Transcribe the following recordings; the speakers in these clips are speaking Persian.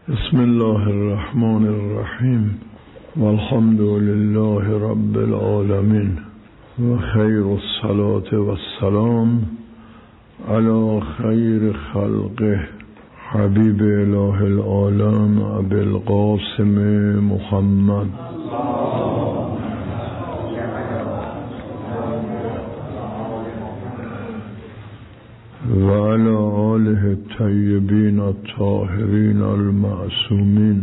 بسم الله الرحمن الرحیم والحمد لله رب العالمین و خیر الصلاة و السلام علی خیر خلقه حبیب اله العالم ابی القاسم محمد و علی آله الطیبین الطاهرین المعصومین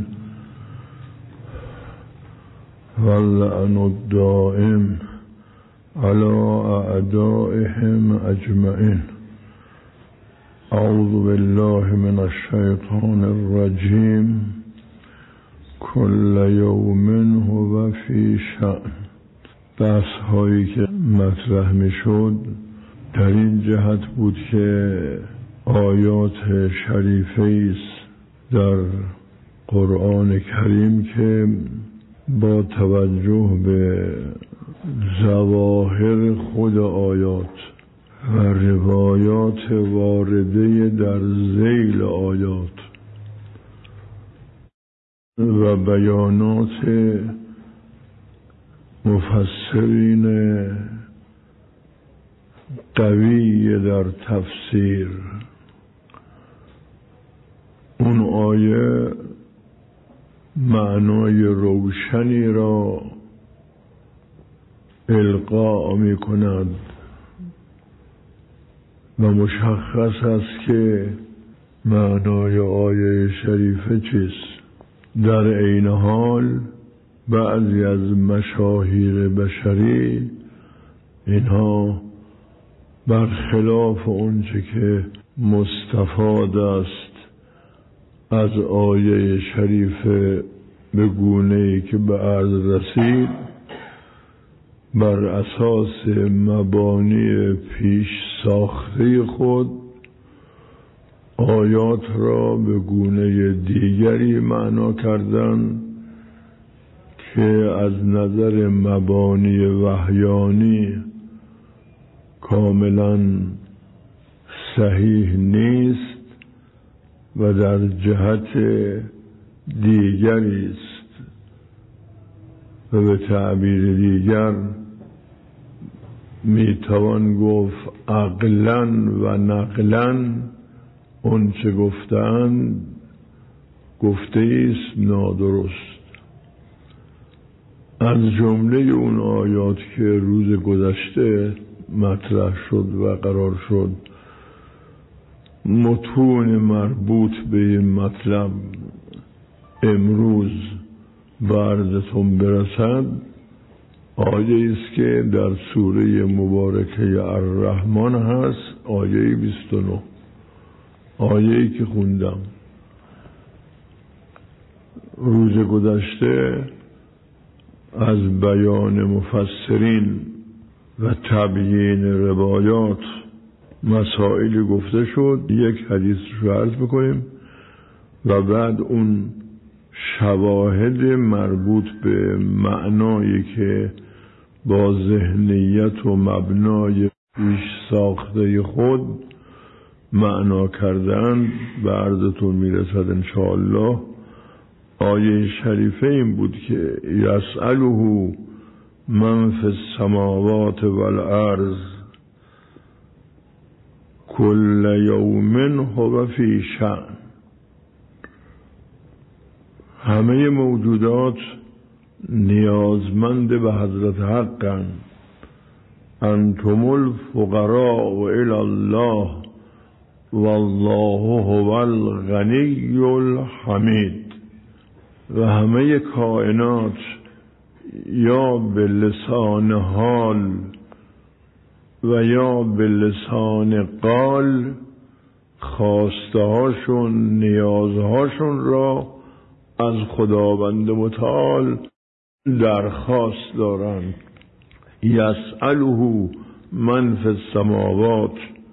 واللعن الدائم علی اعدائهم اجمعین. اعوذ بالله من الشیطان الرجیم. کل یوم هو فی شأن. بحث هایی که مطرح می شد در این جهت بود که آیات شریفه است در قرآن کریم که با توجه به ظواهر خود آیات و روایات وارده در ذیل آیات و بیانات مفسرین قوی در تفسیر اون آیه معنای روشنی را القا می کند و مشخص است که معنای آیه شریفه چیست. در عین حال بعضی از مشاهیر بشری اینها برخلاف اونچه که مستفاد است از آیه شریفه به گونه‌ای که به عرض رسید بر اساس مبانی پیش ساخته خود آیات را به گونه دیگری معنا کردند که از نظر مبانی وحیانی کاملا صحیح نیست و در جهت دیگری است و به تعبیر دیگر میتوان گفت عقلاً و نقلاً اون چه گفتند گفته است نادرست. از جمله اون آیات که روز گذشته مطرح شد و قرار شد متون مربوط به این مطلب امروز به عرضتون برسد، آیه است که در سوره مبارکه الرحمن هست، آیه 29. آیه‌ای که خوندم روز گذشته از بیان مفسرین و تبیین روایات مسائلی گفته شد. یک حدیث رو عرض بکنیم و بعد اون شواهد مربوط به معنایی که با ذهنیت و مبنای پیش ساخته خود معنا کردن به عرضتون میرسد انشاءالله. آیه شریفه این بود که یسأله من فی السماوات والارض کل یوم هو فی شأن. همه موجودات نیازمند به حضرت حقند. انتم الفقراء الی الله والله هو الغنی الحمید. و همه کائنات یا به لسان حال و یا به لسان قال خواسته هاشون نیازهاشون را از خداوند متعال درخواست دارند. یسأله من فی السماوات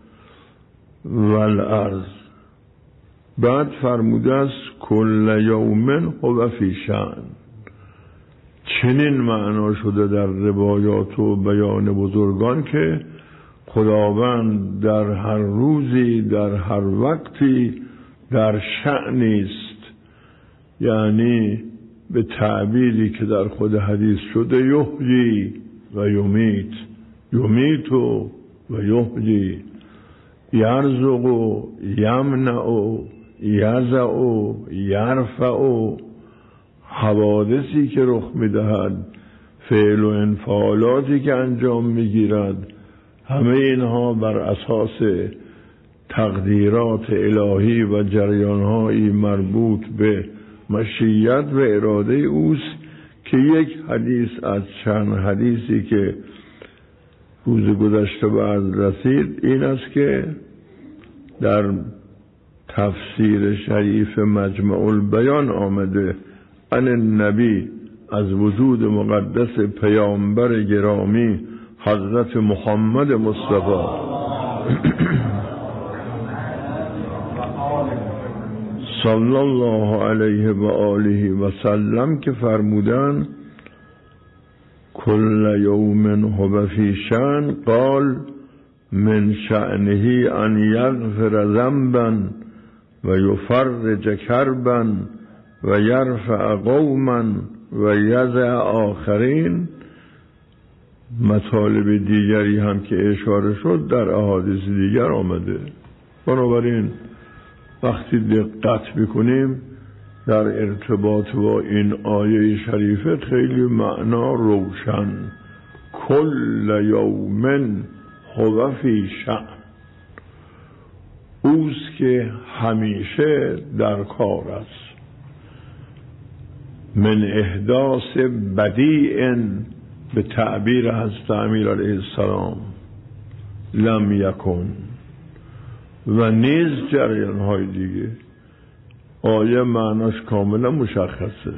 والارض. بعد فرموده است کل یوم هو فی شأن. چنین معنا شده در روایات و بیان بزرگان که خداوند در هر روزی در هر وقتی در شأنی است یعنی به تعبیری که در خود حدیث شده یحیی و یمیت، یمیت و یحیی، یرزق و یمنع و یضع و یرفع و حوادثی که رخ میدهد، فعل و انفعالاتی که انجام میگیرد، همه اینها بر اساس تقدیرات الهی و جریانهایی مربوط به مشیت و اراده اوست که یک حدیث از چند حدیثی که روز گذشته بعد رسید این است که در تفسیر شریف مجمع البیان آمده ان النبی، از وجود مقدس پیامبر گرامی حضرت محمد مصطفی صلی الله علیه و آله و سلم که فرمودن کل یوم هو فی شأن، قال من شأنه ان یغفر ذنبا و یفرج کربا و یرفع قوما و یضع آخرین. مطالب دیگری هم که اشاره شد در احادیث دیگر آمده. بنابراین وقتی دقت بکنیم در ارتباط با این آیه شریفه خیلی معنا روشن. کل یوم هو فی شأن، اوست که همیشه در کار است. من احداث بدیع، به تعبیر حضرت امیر علیه السلام، لم یکن، و نیز جریان های دیگه. آیه معناش کاملا مشخصه.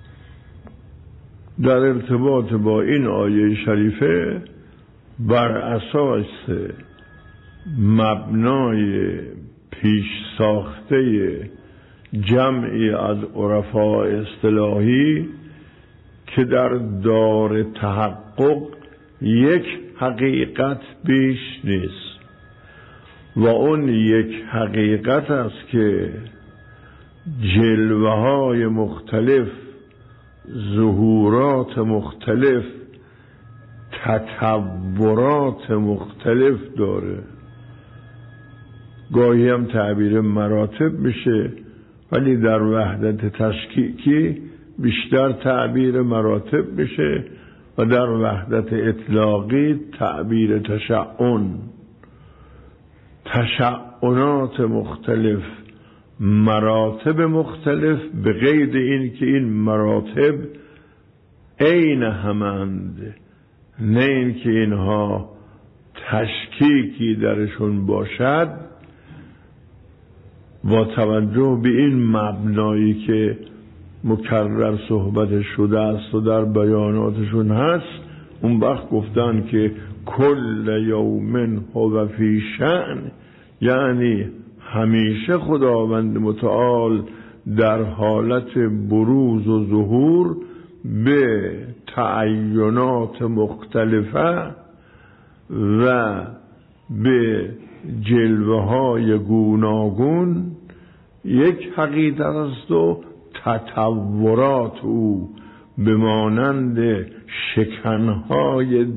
در ارتباط با این آیه شریفه بر اساس مبنای پیش ساخته جمعی از عرفاء اصطلاحی که در دار تحقق یک حقیقت بیش نیست و اون یک حقیقت است که جلوه های مختلف، ظهورات مختلف، تطورات مختلف داره. گاهی هم تعبیر مراتب میشه، ولی در وحدت تشکیکی بیشتر تعبیر مراتب میشه و در وحدت اطلاقی تعبیر تشعنات مختلف، مراتب مختلف، به قید این که این مراتب عین همند، نه این که اینها تشکیکی درشون باشد. با توجه به این مبنایی که مکرر صحبت شده است و در بیاناتشون هست، اون وقت گفتن که کل یوم هو فی شأن، یعنی همیشه خداوند متعال در حالت بروز و ظهور به تعینات مختلفه و به جلوه های گوناگون یک حقیقت است و تطورات او به مانند شکنهای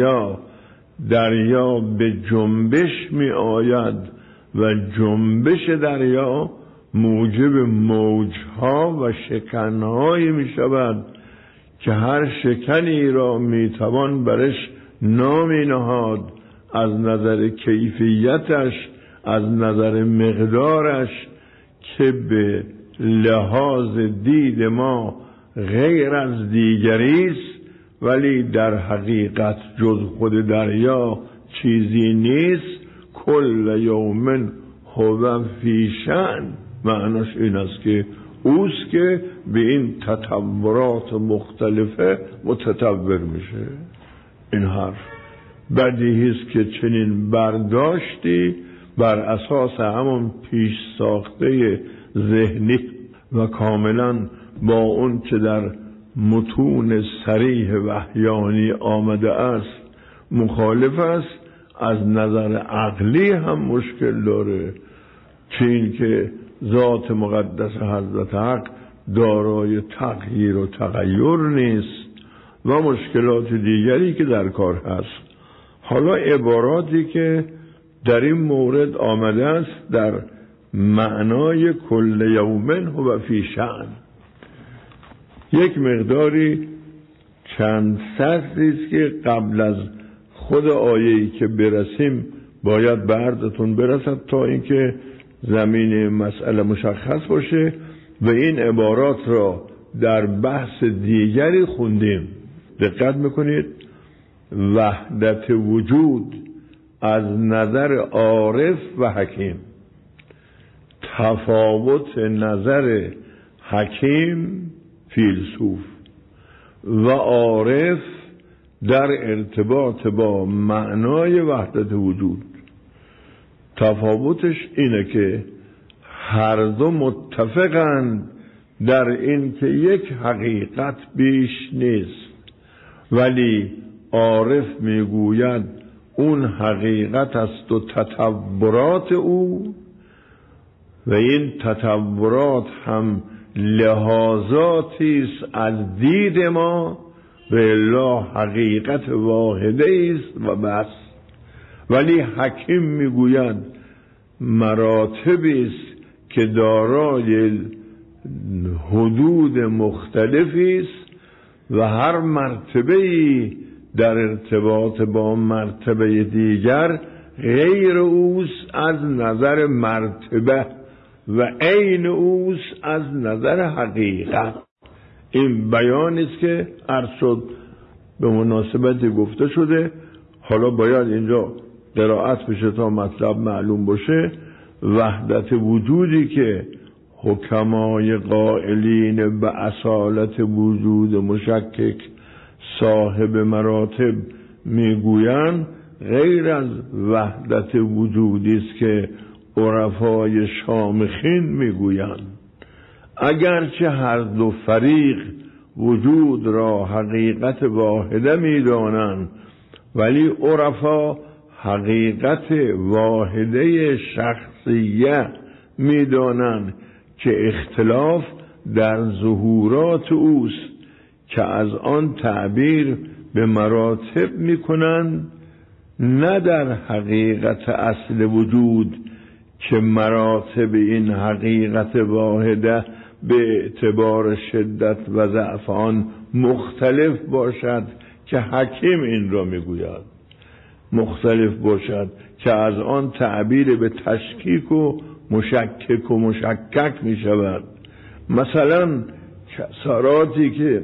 دریا به جنبش می آید و جنبش دریا موجب موجها و شکنهایی می شود که هر شکنی را می توان برش نامی نهاد، از نظر کیفیتش، از نظر مقدارش، که به لحاظ دید ما غیر از دیگری است، ولی در حقیقت جز خود دریا چیزی نیست. کل یوم هو فی شأن، معناش این است که اوست که به این تطورات مختلفه متطور میشه. این حرف بدیهی است که چنین برداشتی بر اساس همون پیش ساخته ذهنی و کاملا با اون که در متون صریح وحیانی آمده است مخالف است. از نظر عقلی هم مشکل داره، چه این که ذات مقدس حضرت حق دارای تغییر و تغیر نیست و مشکلات دیگری که در کار هست. حالا عباراتی که در این مورد آمده است در معنای کل یوم هو فی شأن، یک مقداری چند سطری است که قبل از خود آیه‌ای که برسیم باید به عرضتون برسد تا اینکه زمین مسئله مشخص باشه و این عبارات را در بحث دیگری خوندیم. دقت میکنید، وحدت وجود از نظر عارف و حکیم، تفاوت نظر حکیم فیلسوف و عارف در ارتباط با معنای وحدت وجود. تفاوتش اینه که هر دو متفقند در این که یک حقیقت بیش نیست، ولی عارف میگوید اون حقیقت است و تطورات او، و این تطورات هم لحاظاتی است از دید ما، به الله حقیقت واحده است و بس. ولی حکیم میگوید مراتبی است که دارای حدود مختلفی است و هر مرتبه‌ای در ارتباط با مرتبه دیگر غیر اوست از نظر مرتبه و عین اوست از نظر حقیقت. این بیانی است که عرض شد به مناسبت گفته شده. حالا باید اینجا قرائت بشه تا مطلب معلوم باشه. وحدت وجودی که حکمای قائلین به اصالت وجود مشکک صاحب مراتب میگویند غیر از وحدت وجودی است که عرفای شامخین میگویند. اگرچه هر دو فریق وجود را حقیقت واحده میدانند، ولی عرفا حقیقت واحده شخصیه میدانند که اختلاف در ظهورات اوست که از آن تعبیر به مراتب میکنند، نه در حقیقت اصل وجود که مراتب این حقیقت واحده به اعتبار شدت و ضعف آن مختلف باشد که حکیم این را میگوید، مختلف باشد که از آن تعبیر به تشکیک و مشکک و مشکک می شود. مثلا کسراتی که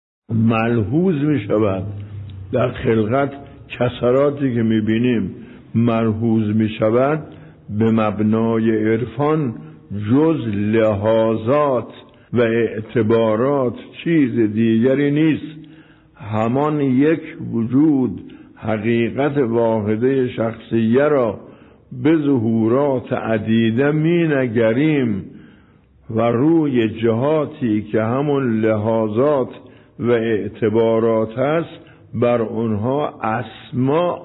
ملحوظ می شود در خلقت، کسراتی که می بینیم ملحوظ می شود، به مبنای عرفان جز لحاظات و اعتبارات چیز دیگری نیست. همان یک وجود حقیقت واحده شخصیه را به ظهورات عدیده می نگریم و روی جهاتی که همون لحاظات و اعتبارات است بر اونها اسما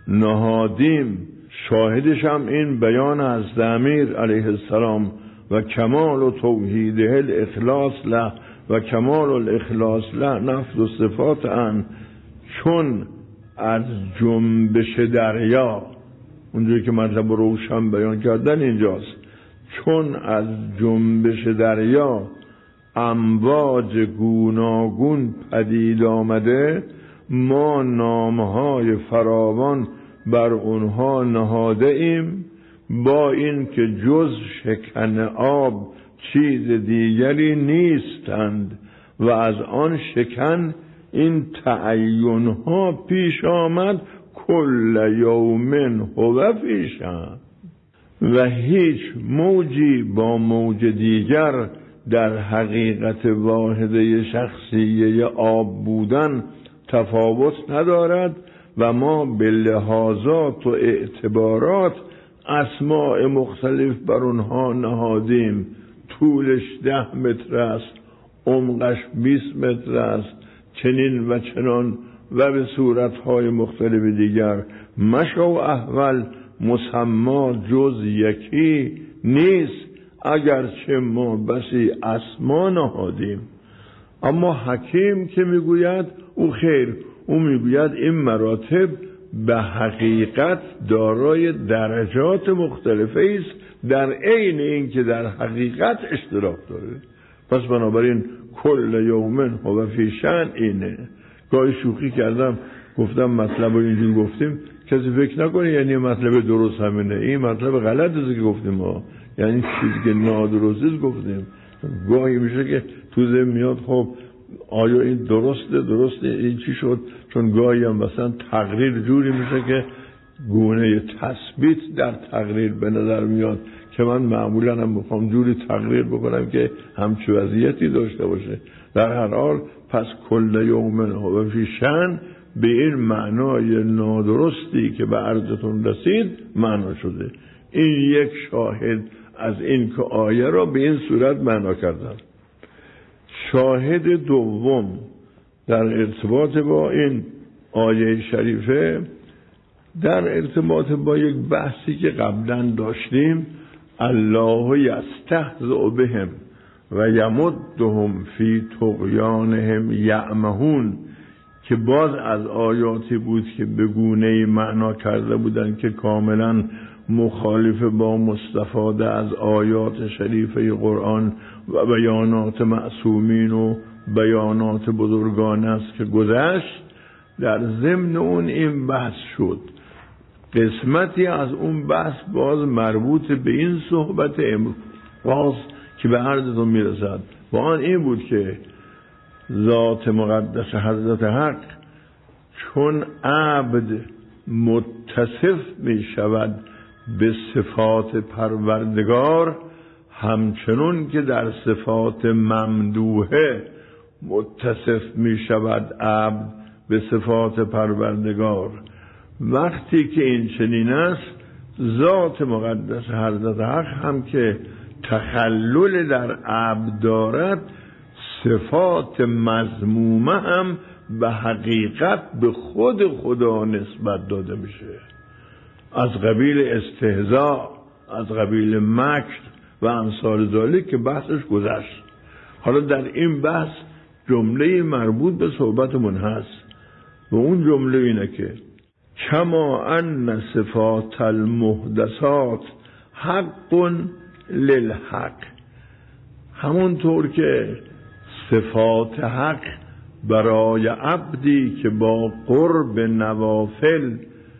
نهادیم. شاهدش هم این بیان از امیر علیه السلام و کمال و توحیده الاخلاص له و کمال الاخلاص له نفذ صفات ان، چون از جنبش دریا، اونجوری که مطلب روشن بیان کردن اینجاست، چون از جنبش دریا امواج گوناگون پدید آمده، ما نامهای فراوان بر اونها نهاده ایم، با این که جز شکن آب چیز دیگری نیستند و از آن شکن این تعینها پیش آمد کل یوم هو فی شأن، و هیچ موجی با موج دیگر در حقیقت واحده شخصیه آب بودن تفاوت ندارد و ما به لحاظات و اعتبارات اسماء مختلف بر اونها نهادیم. طولش 10 متر است، عمقش 20 متر است، چنین و چنان و به صورتهای مختلف دیگر. مشو احول مسما جز یکی نیست، اگرچه ما بسی اسما نهادیم. اما حکیم که میگوید او خیر، او میگوید این مراتب به حقیقت دارای درجات مختلفه است، در عین این که در حقیقت اشتراک داره. پس بنابراین کل یومن هو فی شأن اینه. گاهی شوخی کردم گفتم مطلب رو اینجور گفتیم کسی فکر نکنه یعنی مطلب درست همینه، این مطلب غلط است که گفتیم ما، یعنی چیزی که نادرست است گفتیم. گاهی میشه که تو ذهن میاد خب آیا این درسته این چی شد، چون گاهی هم مثلا تقریر جوری میشه که گونه تثبیت در تقریر به نظر میاد که من معمولا هم میخوام جوری تقریر بکنم که همچه وضعیتی داشته باشه. در هر حال پس کل یومن هو فی شأن به این معنای نادرستی که به عرضتون رسید معنا شده. این یک شاهد از این که آیه را به این صورت معنا کردن. شاهد دوم در ارتباط با این آیه شریفه در ارتباط با یک بحثی که قبلا داشتیم، الله یستهزئ بهم و یمدهم فی طغیانهم یعمهون، که باز از آیاتی بود که به گونه‌ای معنا کرده بودند که کاملا مخالف با مستفاده از آیات شریفه قرآن و بیانات معصومین و بیانات بزرگان است که گذشت. در ضمن اون این بحث شد. قسمتی از اون بحث باز مربوط به این صحبت امروز که به عرضتون میرسد و آن این بود که ذات مقدس حضرت حق چون عبد متصف می شود به صفات پروردگار، همچنون که در صفات ممدوحه متصف می شود عبد به صفات پروردگار. وقتی که این چنین است، ذات مقدس حضرت حق هم که تخلل در عبد دارد، صفات مذمومه هم به حقیقت به خود خدا نسبت داده میشه، از قبیل استهزاء، از قبیل مکر و امثال ذالک که بحثش گذشت. حالا در این بحث جمله مربوط به صحبتمون هست و اون جمله اینه که کما ان صفات المحدثات حق للحق، همونطور که صفات حق برای عبدی که با قرب نوافل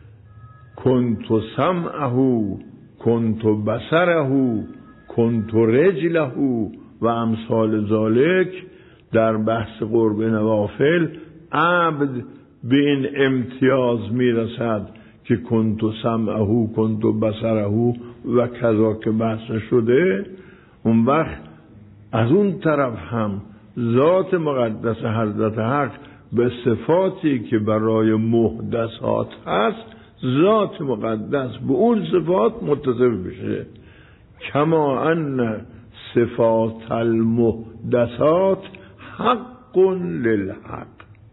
کنت سمعه کنت بصره کنت رجله و امثال ذالک، در بحث قرب نوافل عبد به این امتیاز میرسد که کنت سمعه کنت بصره و کذا که بحث شده. اون وقت از اون طرف هم ذات مقدس حضرت حق به صفاتی که برای محدثات هست، ذات مقدس به اون صفات متصف بشه. کما ان صفات المحدثات حق للحق،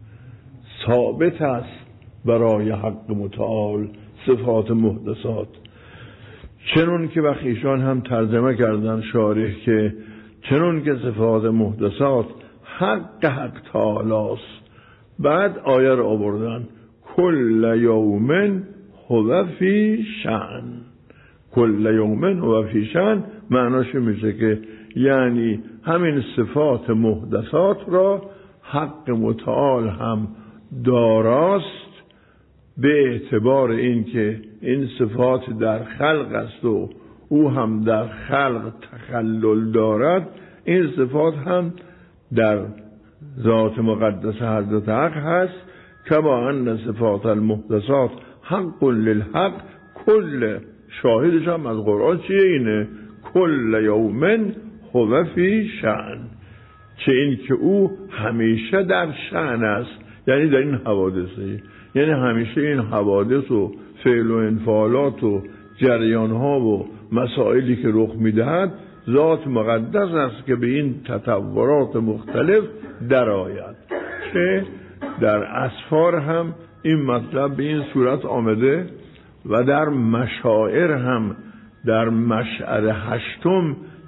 ثابت است برای حق متعال صفات محدثات. چنون که بخیشان هم ترجمه کردن شارح که چنون که صفات محدثات حق تعالی است، بعد آیه رو آوردن کل یومن هو فی شأن. کل یومن هو فی شأن معناش میشه که یعنی همین صفات محدثات را حق متعال هم داراست، به اعتبار این که این صفات در خلق است و او هم در خلق تخلل دارد. این صفات هم در ذات مقدس حضرت حق هست. کما ان صفات المحدثات حق للحق، کل شاهدش هم از قرآن چیه؟ اینه کل یومن هو فی شأن، چه این که او همیشه در شأن است، یعنی در این حوادثه، یعنی همیشه این حوادث و فعل و انفعالات و جریان ها و مسائلی که رخ میدهد ذات مقدس است که به این تطورات مختلف در آید. که در اسفار هم این مطلب به این صورت آمده و در مشاعر هم در مشعر هشتم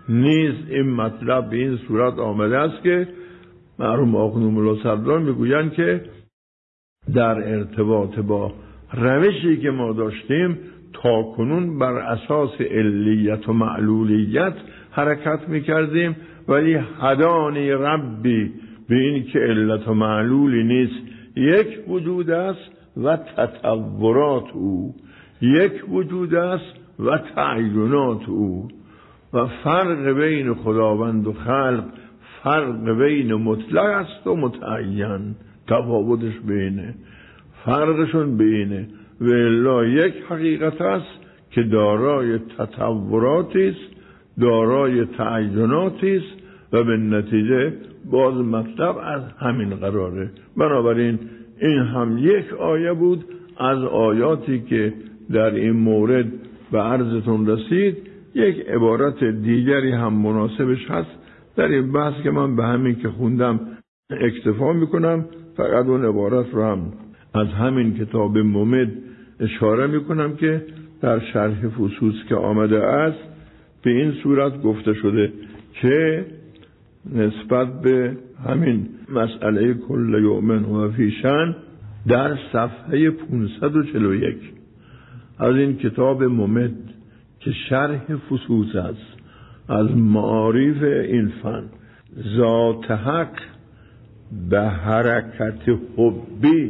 نیز این مطلب به این صورت آمده است که مرحوم آخوند ملا صدران میگویند که در ارتباط با روشی که ما داشتیم تا کنون بر اساس علیت و معلولیت حرکت میکردیم، ولی هدانی ربی به این که علت و معلولی نیست، یک وجود است و تطورات او، یک وجود است و تعینات او، و فرق بین خداوند و خلق فرق بین مطلق است و متعین، تفاوتش بینه، فرقشون بینه، و الا یک حقیقت است که دارای تطوراتی است، دارای تعیناتی است، و به نتیجه باز مطلب از همین قراره. بنابراین این هم یک آیه بود از آیاتی که در این مورد به عرضتون رسید. یک عبارت دیگری هم مناسبش هست در این بحث که من به همین که خوندم اکتفا میکنم، فقط اون عبارت رو هم از همین کتاب ممد اشاره میکنم که در شرح فصوص که آمده است به این صورت گفته شده که نسبت به همین مسئله کل یومن و فیشن در صفحه 541 از این کتاب ممد که شرح فصوص است از معارف این فن، ذات حق به حرکت حبی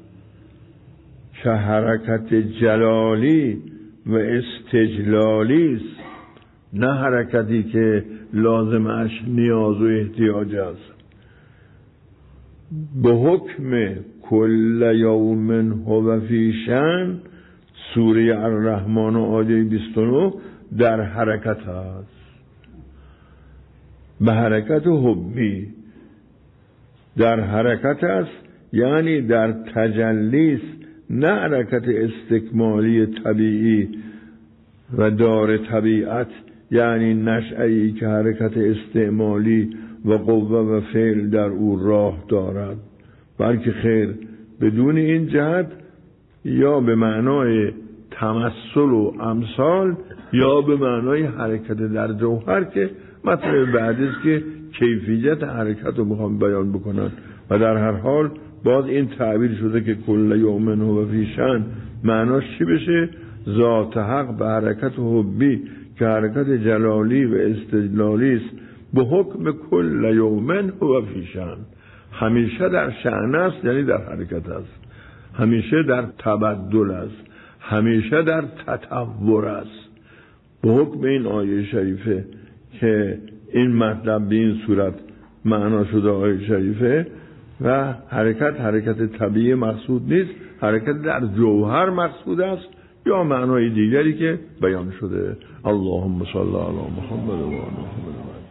که حرکت جلالی و استجلالی است، نه حرکتی که لازمش نیاز و احتیاج است. به حکم کل یوم هو فی شأن، سوره الرحمن و آیه 29 در حرکت است، به حرکت حبی در حرکت است، یعنی در تجلی است، نه حرکت استکمالی طبیعی و دار طبیعت، یعنی نشأه‌ای که حرکت استعمالی و قوه و فعل در او راه دارد، بلکه خیر بدون این جهت یا به معنای تمثل و امثال یا به معنای حرکت در جوهر که مطلب بعدی است که کیفیت حرکت رو میخوام بیان بکنن. و در هر حال باز این تعبیر شده که کل یومن و فی شأن معناش چی بشه؟ ذات حق به حرکت حبی که حرکت جلالی و استجلالی است، به حکم کل یومن و فی شأن، همیشه در شأن است، یعنی در حرکت است، همیشه در تبدل است، همیشه در تطور است. به حکم این آیه شریفه که این مطلب به این صورت معنا شده آیه شریفه، و حرکت طبیعی مقصود نیست، حرکت در جوهر مقصود است یا معنای دیگری که بیان شده. اللهم صل علی محمد و آل محمد.